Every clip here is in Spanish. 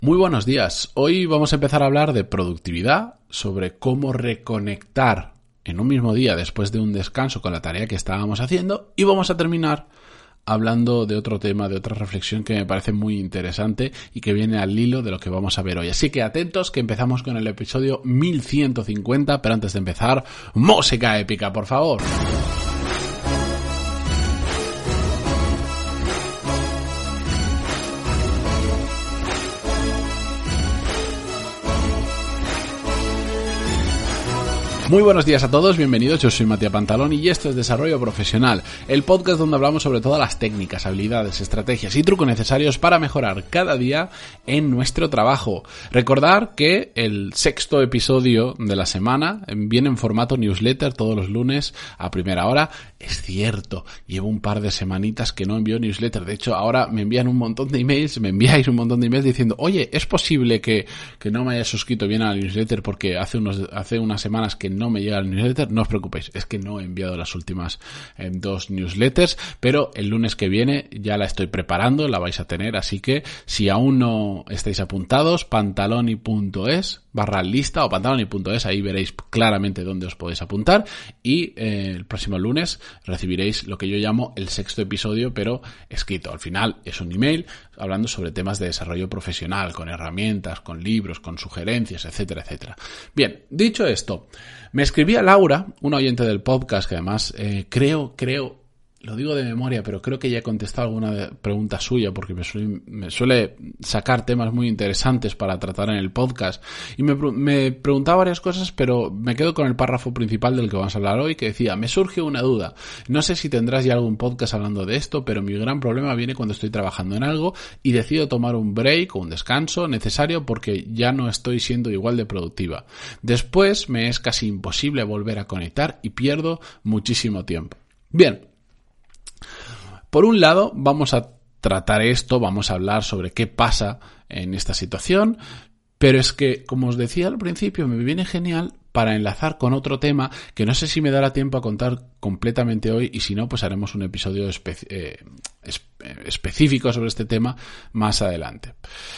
Muy buenos días. Hoy vamos a empezar a hablar de productividad, sobre cómo reconectar en un mismo día después de un descanso con la tarea que estábamos haciendo, y vamos a terminar hablando de otro tema, de otra reflexión que me parece muy interesante y que viene al hilo de lo que vamos a ver hoy. Así que atentos, que empezamos con el episodio 1150, pero antes de empezar, música épica, por favor. Muy buenos días a todos, bienvenidos, yo soy Matías Pantalón y esto es Desarrollo Profesional, el podcast donde hablamos sobre todas las técnicas, habilidades, estrategias y trucos necesarios para mejorar cada día en nuestro trabajo. Recordar que el sexto episodio de la semana viene en formato newsletter todos los lunes a primera hora. Es cierto, llevo un par de semanitas que no envío newsletter, de hecho ahora me envían un montón de emails, me enviáis un montón de emails diciendo, oye, es posible que no me haya suscrito bien a la newsletter porque hace unas semanas que no me llega el newsletter. No os preocupéis, es que no he enviado las últimas dos newsletters, pero el lunes que viene ya la estoy preparando, la vais a tener, así que si aún no estáis apuntados, pantaloni.es/lista o pantaloni.es, ahí veréis claramente dónde os podéis apuntar, y el próximo lunes recibiréis lo que yo llamo el sexto episodio, pero escrito. Al final es un email hablando sobre temas de desarrollo profesional, con herramientas, con libros, con sugerencias, etcétera, etcétera. Bien, dicho esto, me escribía Laura, una oyente del podcast, que además creo, lo digo de memoria, pero creo que ya he contestado alguna pregunta suya porque me suele sacar temas muy interesantes para tratar en el podcast, y me preguntaba varias cosas, pero me quedo con el párrafo principal del que vamos a hablar hoy, que decía: me surge una duda, no sé si tendrás ya algún podcast hablando de esto, pero mi gran problema viene cuando estoy trabajando en algo y decido tomar un break o un descanso necesario porque ya no estoy siendo igual de productiva. Después me es casi imposible volver a conectar y pierdo muchísimo tiempo. Bien, por un lado, vamos a tratar esto, vamos a hablar sobre qué pasa en esta situación, pero es que, como os decía al principio, me viene genial para enlazar con otro tema que no sé si me dará tiempo a contar completamente hoy, y si no, pues haremos un episodio específico sobre este tema más adelante.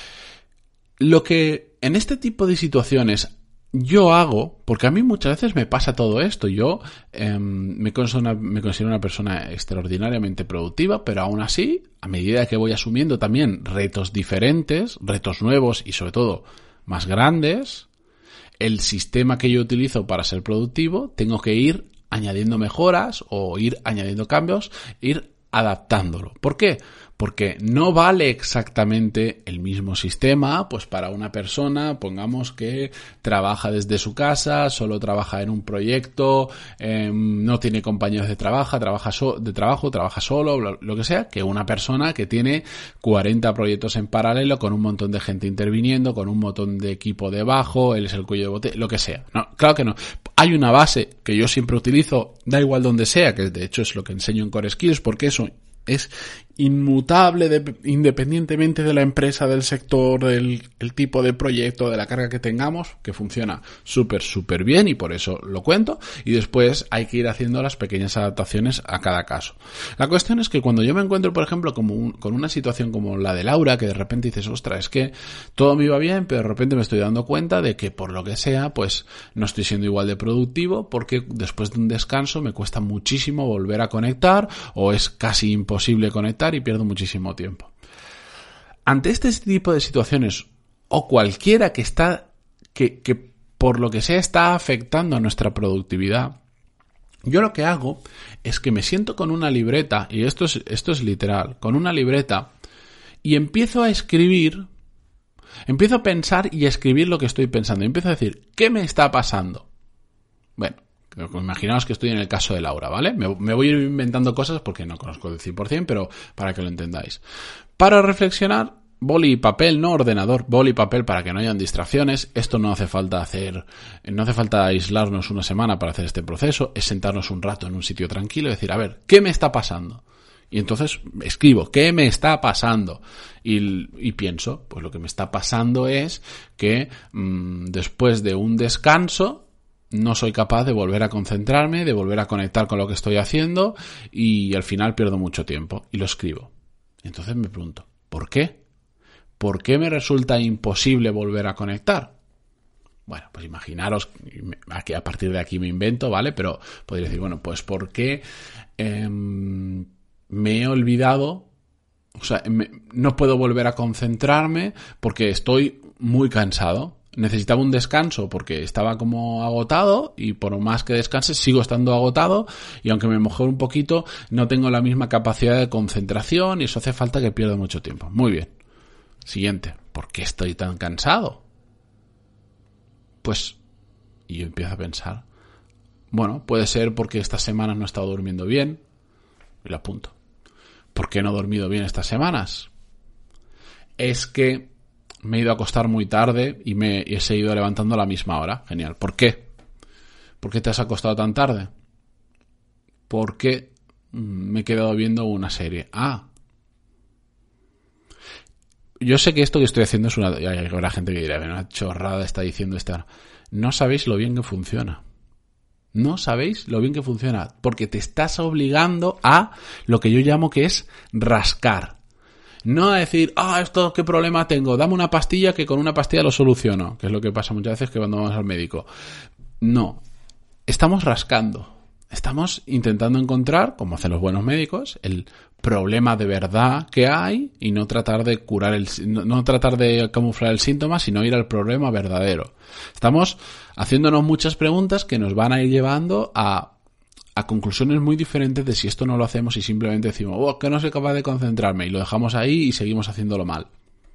Lo que en este tipo de situaciones yo hago, porque a mí muchas veces me pasa todo esto, yo me considero una persona extraordinariamente productiva, pero aún así, a medida que voy asumiendo también retos diferentes, retos nuevos y sobre todo más grandes, el sistema que yo utilizo para ser productivo, tengo que ir añadiendo mejoras o ir añadiendo cambios, ir adaptándolo. ¿Por qué? Porque no vale exactamente el mismo sistema, pues para una persona, pongamos que trabaja desde su casa, solo trabaja en un proyecto, no tiene compañeros de trabajo, trabaja solo, lo que sea, que una persona que tiene 40 proyectos en paralelo, con un montón de gente interviniendo, con un montón de equipo debajo, él es el cuello de botella, lo que sea. No, claro que no. Hay una base que yo siempre utilizo, da igual donde sea, que de hecho es lo que enseño en Core Skills, porque eso es inmutable independientemente de la empresa, del sector, del tipo de proyecto, de la carga que tengamos, que funciona súper bien, y por eso lo cuento, y después hay que ir haciendo las pequeñas adaptaciones a cada caso. La cuestión es que cuando yo me encuentro, por ejemplo, con una situación como la de Laura, que de repente dices, ostras, es que todo me iba bien, pero de repente me estoy dando cuenta de que por lo que sea, pues no estoy siendo igual de productivo, porque después de un descanso me cuesta muchísimo volver a conectar, o es casi imposible conectar y pierdo muchísimo tiempo. Ante este tipo de situaciones, o cualquiera que por lo que sea está afectando a nuestra productividad, yo lo que hago es que me siento con una libreta, y esto es literal, con una libreta, y empiezo a pensar y a escribir lo que estoy pensando. Empiezo a decir, ¿qué me está pasando? Bueno, imaginaos que estoy en el caso de Laura, ¿vale? Me voy a ir inventando cosas porque no conozco el 100%, pero para que lo entendáis. Para reflexionar, boli y papel, no ordenador, boli y papel para que no hayan distracciones. Esto no hace falta aislarnos una semana para hacer este proceso, es sentarnos un rato en un sitio tranquilo y decir, a ver, ¿qué me está pasando? Y entonces escribo, ¿qué me está pasando? Y pienso, pues lo que me está pasando es que después de un descanso no soy capaz de volver a concentrarme, de volver a conectar con lo que estoy haciendo, y al final pierdo mucho tiempo, y lo escribo. Entonces me pregunto, ¿por qué? ¿por qué me resulta imposible volver a conectar? Bueno, pues imaginaros, aquí a partir de aquí me invento, ¿vale? Pero podría decir, bueno, pues ¿por qué me he olvidado? O sea, no puedo volver a concentrarme porque estoy muy cansado. Necesitaba un descanso porque estaba como agotado y por más que descanse sigo estando agotado y aunque me mejore un poquito no tengo la misma capacidad de concentración y eso hace falta que pierda mucho tiempo. Muy bien. Siguiente. ¿Por qué estoy tan cansado? Pues, y yo empiezo a pensar, bueno, puede ser porque estas semanas no he estado durmiendo bien, y lo apunto. ¿Por qué no he dormido bien estas semanas? Es que me he ido a acostar muy tarde y me he seguido levantando a la misma hora. Genial. ¿Por qué? ¿Por qué te has acostado tan tarde? Porque me he quedado viendo una serie. Yo sé que esto que estoy haciendo es habrá gente que dirá, una chorrada está diciendo esta. No sabéis lo bien que funciona. No sabéis lo bien que funciona. Porque te estás obligando a lo que yo llamo que es rascar. No a decir, esto qué problema tengo, dame una pastilla que con una pastilla lo soluciono. Que es lo que pasa muchas veces que cuando vamos al médico. No. Estamos rascando. Estamos intentando encontrar, como hacen los buenos médicos, el problema de verdad que hay y no tratar de no tratar de camuflar el síntoma, sino ir al problema verdadero. Estamos haciéndonos muchas preguntas que nos van a ir llevando a conclusiones muy diferentes de si esto no lo hacemos y simplemente decimos, que no soy capaz de concentrarme y lo dejamos ahí y seguimos haciéndolo mal.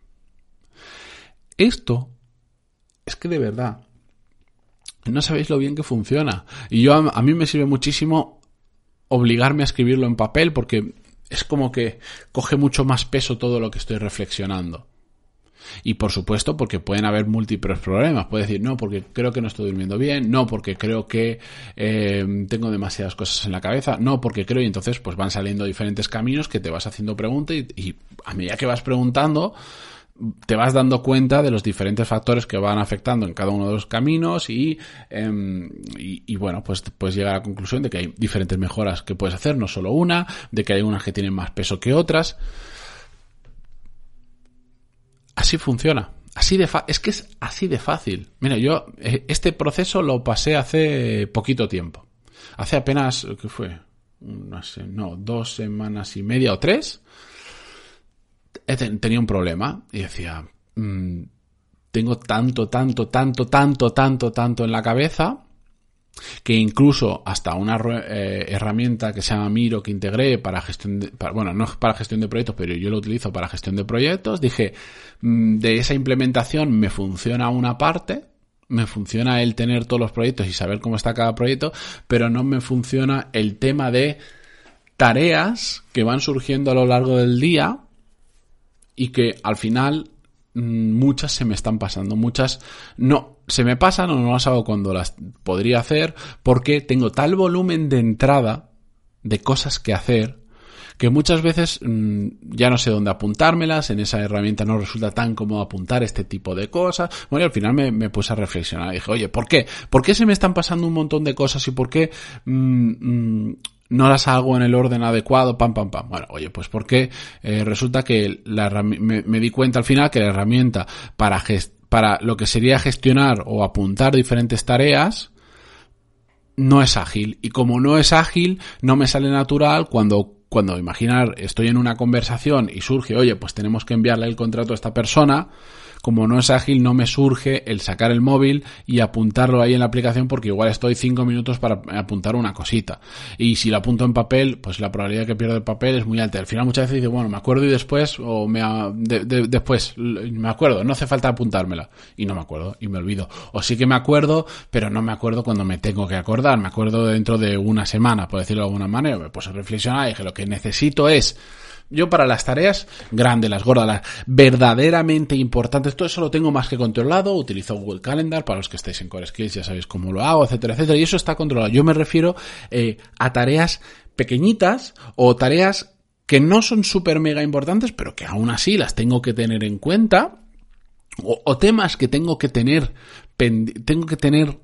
Esto es que de verdad no sabéis lo bien que funciona. Y a mí me sirve muchísimo obligarme a escribirlo en papel porque es como que coge mucho más peso todo lo que estoy reflexionando. Y por supuesto porque pueden haber múltiples problemas. Puedes decir, no, porque creo que no estoy durmiendo bien, no, porque creo que tengo demasiadas cosas en la cabeza, no, porque creo, y entonces pues van saliendo diferentes caminos que te vas haciendo preguntas y a medida que vas preguntando te vas dando cuenta de los diferentes factores que van afectando en cada uno de los caminos y bueno, pues puedes llegar a la conclusión de que hay diferentes mejoras que puedes hacer, no solo una, de que hay unas que tienen más peso que otras. Así funciona. Es que es así de fácil. Mira, yo este proceso lo pasé hace poquito tiempo. Hace apenas, ¿qué fue? 2 semanas y media o 3. Tenía un problema y decía, tengo tanto en la cabeza que incluso hasta una herramienta que se llama Miro que integré para gestión no es para gestión de proyectos, pero yo lo utilizo para gestión de proyectos, dije, de esa implementación me funciona una parte, me funciona el tener todos los proyectos y saber cómo está cada proyecto, pero no me funciona el tema de tareas que van surgiendo a lo largo del día y que al final muchas se me están pasando, muchas no se me pasan o no las hago cuando las podría hacer porque tengo tal volumen de entrada de cosas que hacer que muchas veces ya no sé dónde apuntármelas, en esa herramienta no resulta tan cómodo apuntar este tipo de cosas. Bueno, y al final me puse a reflexionar y dije, oye, ¿por qué? ¿Por qué se me están pasando un montón de cosas y por qué no las hago en el orden adecuado? Bueno, oye, pues porque resulta que me di cuenta al final que la herramienta para lo que sería gestionar o apuntar diferentes tareas no es ágil. Y como no es ágil, no me sale natural cuando imaginar, estoy en una conversación y surge, oye, pues tenemos que enviarle el contrato a esta persona. Como no es ágil, no me surge el sacar el móvil y apuntarlo ahí en la aplicación porque igual estoy 5 minutos para apuntar una cosita. Y si lo apunto en papel, pues la probabilidad de que pierda el papel es muy alta. Al final muchas veces digo, bueno, me acuerdo y después, o después me acuerdo, no hace falta apuntármela. Y no me acuerdo, y me olvido. O sí que me acuerdo, pero no me acuerdo cuando me tengo que acordar. Me acuerdo dentro de una semana, por decirlo de alguna manera. Me puse a reflexionar y dije, lo que necesito es... Yo para las tareas grandes, las gordas, las verdaderamente importantes, todo eso lo tengo más que controlado. Utilizo Google Calendar, para los que estáis en Core Skills ya sabéis cómo lo hago, etcétera, etcétera. Y eso está controlado. Yo me refiero a tareas pequeñitas o tareas que no son súper mega importantes, pero que aún así las tengo que tener en cuenta. O temas que tengo que tener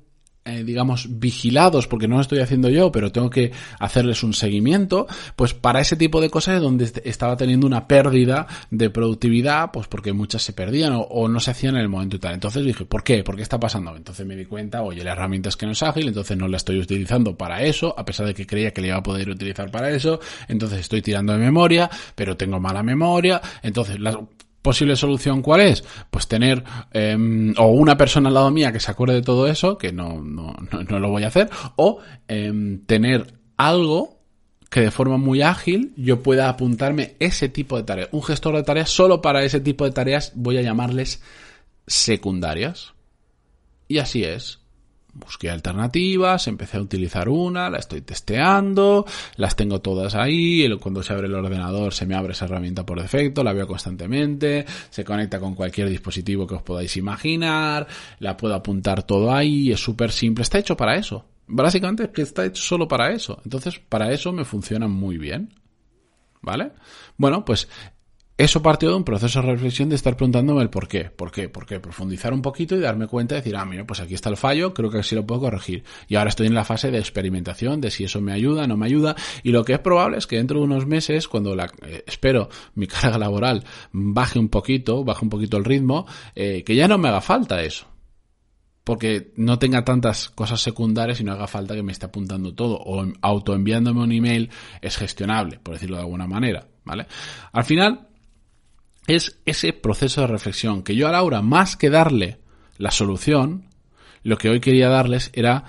digamos, vigilados, porque no lo estoy haciendo yo, pero tengo que hacerles un seguimiento, pues para ese tipo de cosas es donde estaba teniendo una pérdida de productividad, pues porque muchas se perdían o no se hacían en el momento y tal. Entonces dije, ¿por qué? ¿Por qué está pasando? Entonces me di cuenta, oye, la herramienta es que no es ágil, entonces no la estoy utilizando para eso, a pesar de que creía que la iba a poder utilizar para eso, entonces estoy tirando de memoria, pero tengo mala memoria, entonces la posible solución, ¿cuál es? Pues tener o una persona al lado mía que se acuerde de todo eso, que no lo voy a hacer, o tener algo que de forma muy ágil yo pueda apuntarme ese tipo de tareas. Un gestor de tareas solo para ese tipo de tareas, voy a llamarles secundarias. Y así es. Busqué alternativas, empecé a utilizar una, la estoy testeando, las tengo todas ahí, cuando se abre el ordenador se me abre esa herramienta por defecto, la veo constantemente, se conecta con cualquier dispositivo que os podáis imaginar, la puedo apuntar todo ahí, es súper simple, está hecho para eso. Básicamente es que está hecho solo para eso. Entonces, para eso me funciona muy bien. ¿Vale? Bueno, pues eso partió de un proceso de reflexión de estar preguntándome el por qué. ¿Por qué? Profundizar un poquito y darme cuenta de decir, mira, pues aquí está el fallo, creo que así lo puedo corregir. Y ahora estoy en la fase de experimentación, de si eso me ayuda, no me ayuda. Y lo que es probable es que dentro de unos meses, cuando espero mi carga laboral baje un poquito el ritmo, que ya no me haga falta eso. Porque no tenga tantas cosas secundarias y no haga falta que me esté apuntando todo. O autoenviándome un email es gestionable, por decirlo de alguna manera, ¿vale? Al final, es ese proceso de reflexión que yo a Laura, más que darle la solución, lo que hoy quería darles era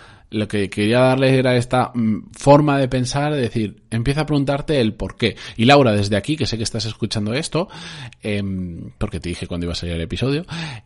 esta forma de pensar, de decir, empieza a preguntarte el por qué. Y Laura, desde aquí, que sé que estás escuchando esto, porque te dije cuando iba a salir el episodio,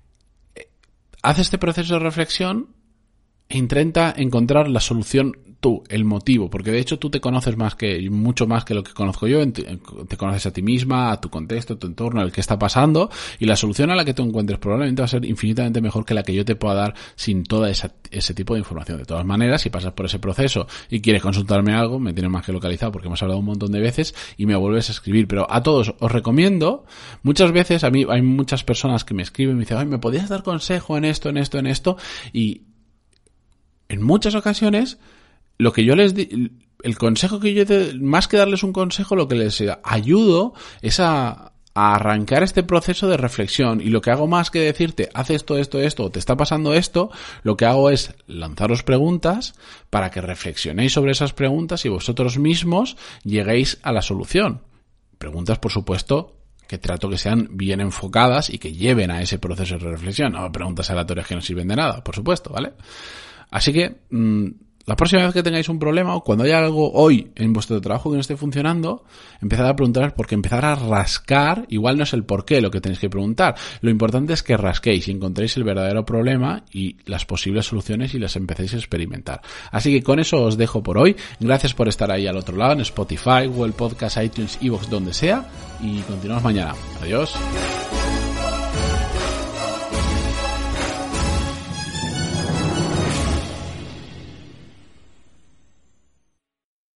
haz este proceso de reflexión e intenta encontrar la solución tú, el motivo, porque de hecho tú te conoces mucho más que lo que conozco yo, te conoces a ti misma, a tu contexto, a tu entorno, al que está pasando, y la solución a la que tú encuentres probablemente va a ser infinitamente mejor que la que yo te pueda dar sin toda ese tipo de información. De todas maneras, si pasas por ese proceso y quieres consultarme algo, me tienes más que localizado porque hemos hablado un montón de veces y me vuelves a escribir, pero a todos os recomiendo, muchas veces a mí hay muchas personas que me escriben y me dicen, ay, ¿me podías dar consejo en esto, y en muchas ocasiones lo que yo les el consejo que yo más que darles un consejo, lo que les ayudo es a arrancar este proceso de reflexión, y lo que hago más que decirte haz esto, o te está pasando esto, lo que hago es lanzaros preguntas para que reflexionéis sobre esas preguntas y vosotros mismos lleguéis a la solución. Preguntas, por supuesto, que trato que sean bien enfocadas y que lleven a ese proceso de reflexión, no preguntas aleatorias que no sirven de nada, por supuesto, ¿vale? Así que la próxima vez que tengáis un problema, o cuando haya algo hoy en vuestro trabajo que no esté funcionando, empezad a preguntar, porque empezar a rascar, igual no es el por qué lo que tenéis que preguntar. Lo importante es que rasquéis y encontréis el verdadero problema y las posibles soluciones y las empecéis a experimentar. Así que con eso os dejo por hoy. Gracias por estar ahí al otro lado, en Spotify, Google Podcast, iTunes, iVoox, donde sea, y continuamos mañana. Adiós.